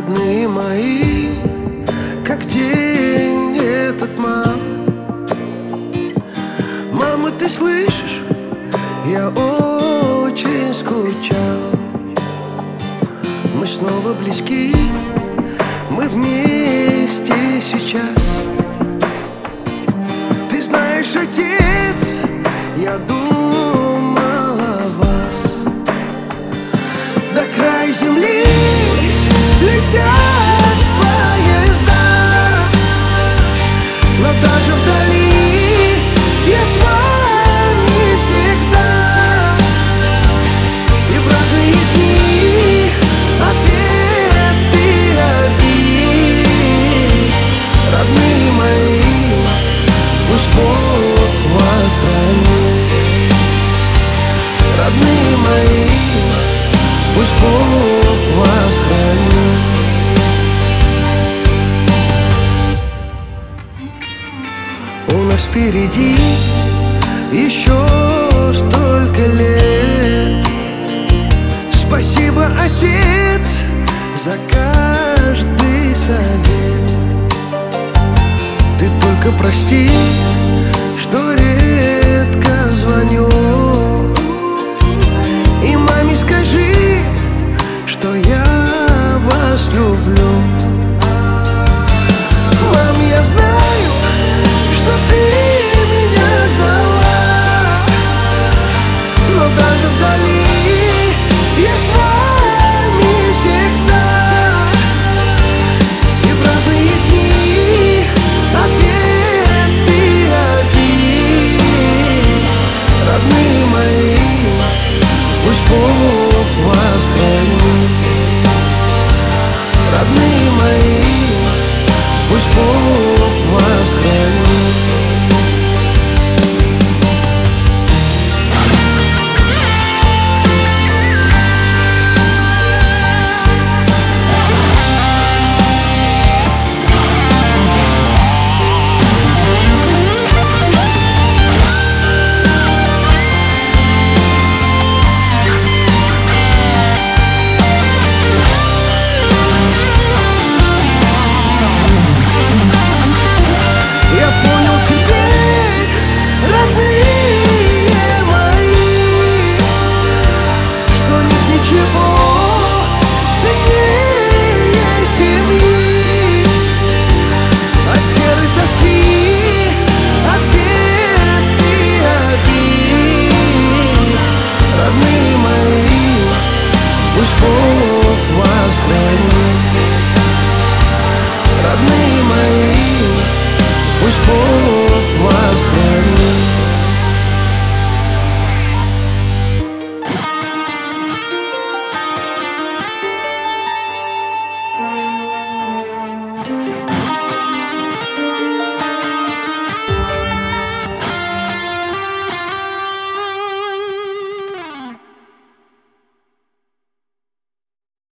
Родные мои, как день этот мал. Мама, ты слышишь? Я очень скучал. Мы снова близки, мы вместе сейчас. Ты знаешь, отец, я думал о вас. До края земли летят поезда, но даже вдали я с вами всегда. И в разные дни от бед и обид, родные мои, пусть Бог вас хранит. Родные мои, пусть Бог вас хранит. У нас впереди еще столько лет. Спасибо, отец, за каждый совет. Ты только прости, что редко звоню. И маме скажи, что я вас люблю. Мам, я знаю, что ты меня ждала, но даже вдали я с вами всегда. И в разные дни от бед и обид, родные мои, пусть Бог вас хранит. Родные мои, пусть Бог вас хранит. Пусть Бог вас хранит.